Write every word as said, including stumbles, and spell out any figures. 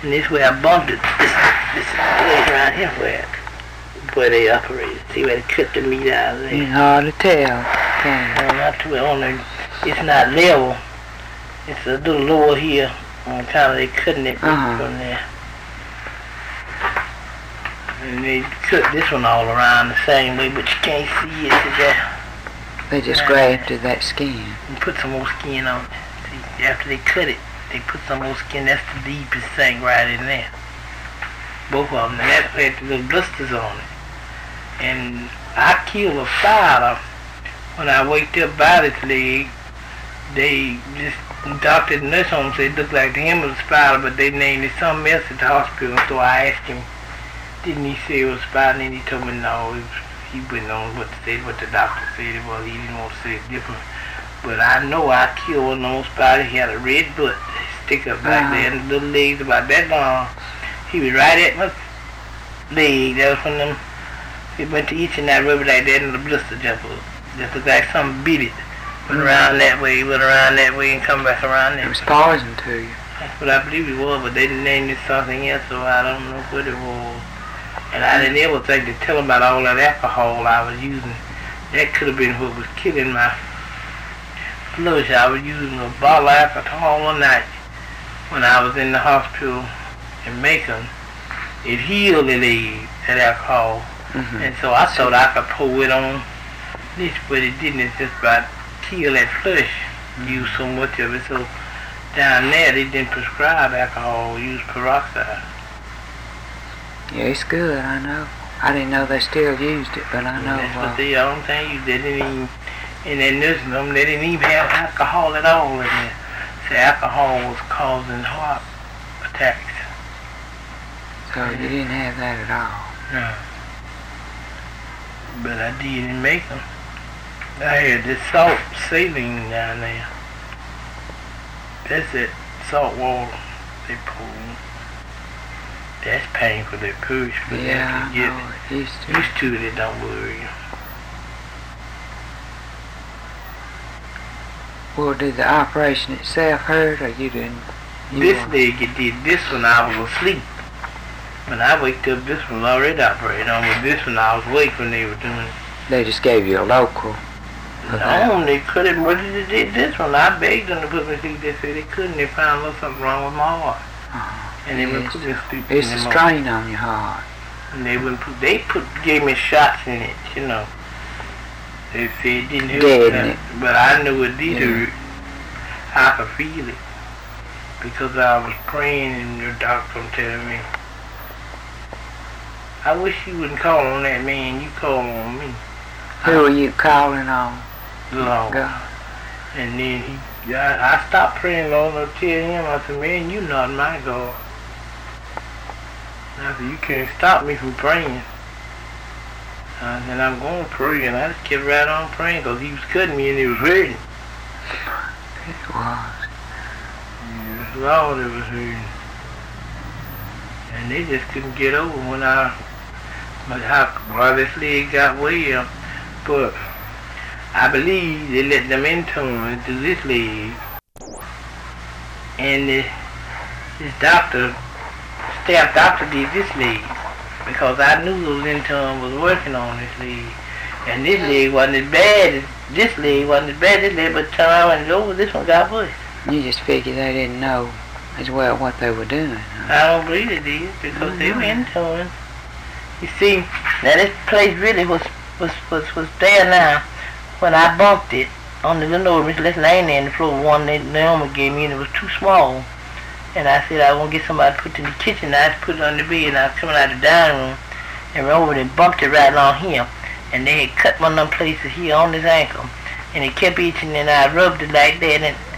And this where I bumped it. This, this place right here where, where they operated. See where they cut the meat out of there. It's hard to tell. No, not too on there. It's not level. It's a little lower here. On kind of they cutting it uh-huh. from there. And they cut this one all around the same way, but you can't see it today. They just uh, grafted that skin. And put some more skin on it. See, after they cut it, they put some more skin. That's the deepest thing right in there. Both of them. And that had the little blisters on it. And I killed a spider. When I waked up by this leg, they just, the doctor and nurse home said it looked like the hem of the spider, but they named it something else at the hospital. So I asked him, didn't he say it was a spider? And he told me no, it was, he wouldn't know what to say, what the doctor said it was. He didn't want to say it different. But I know I killed one of those spiders. He had a red butt, stick up back uh-huh. there, and the little legs about that long. He was right at my leg. That was when them, he went to each and that rubber like that, and the blister jumped up. Just looked like something beat it. Went mm-hmm. around that way, went around that way, and come back around that way. It was poison to you. That's what I believe it was, but they didn't name it something else, so I don't know what it was. And I didn't ever think to tell them about all that alcohol I was using. That could have been what was killing my flush. I was using a bottle of alcohol one night when I was in the hospital in Macon. It healed the leg, that alcohol. Mm-hmm. And so I thought I could pour it on this, but it didn't. It's just about kill that flush. Use so much of it. So down there they didn't prescribe alcohol. Use peroxide. Yeah, it's good. I know. I didn't know they still used it, but I know. That's uh, what they all thing used. They didn't even in that nursing home. They didn't even have alcohol at all in there. So alcohol was causing heart attacks. So mm-hmm. you didn't have that at all. No. But I did in Macon. I had this salt saline down there. That's it, salt water they pull. That's painful to push, but yeah, after you get it. Used to. used to it, it don't worry you. Well, did the operation itself hurt, or you didn't? You this were... leg, it did this one, I was asleep. When I waked up, this one was already operated on, but this one I was awake when they were doing it. They just gave you a local. No, they couldn't. What did they did this one? I begged them to put me sleep. They said they couldn't. They found a little something wrong with my heart. Uh-huh. And they wouldn't put me sleep. It's a strain on your heart. And they wouldn't put. They put gave me shots in it. You know. They said it didn't hurt. Dead it. But I knew it did yeah. hurt. I could feel it because I was praying and the doctor was telling me. I wish you wouldn't call on that man. You call on me. Who are you calling on? Lord. God. And then he, I, I stopped praying, Lord, and I tell him, I said, man, you not my God. And I said, you can't stop me from praying. I said, I'm going to pray, and I just kept right on praying, because he was cutting me and he was hurting. It was. Yeah, Lord, it was hurting. And they just couldn't get over when I, how, why this leg got well. But I believe they let them intern to this leg. And this, this doctor, staff doctor did this leg. Because I knew those interns was working on this leg. And this leg wasn't as bad as, this leg wasn't as bad as this leg, but turn around and over, this one got worse. You just figured they didn't know as well what they were doing. Huh? I don't believe they did, because mm-hmm. they were interns. You see, now this place really was, was, was, was there now. When I bumped it on the little Miss Les laying there in the floor, one that Naomi gave me, and it was too small. And I said, I want to get somebody to put it in the kitchen. I just put it on the bed, and I was coming out of the dining room, and went over and bumped it right along here. And they had cut one of them places here on his ankle. And it kept itching, and I rubbed it like that, and,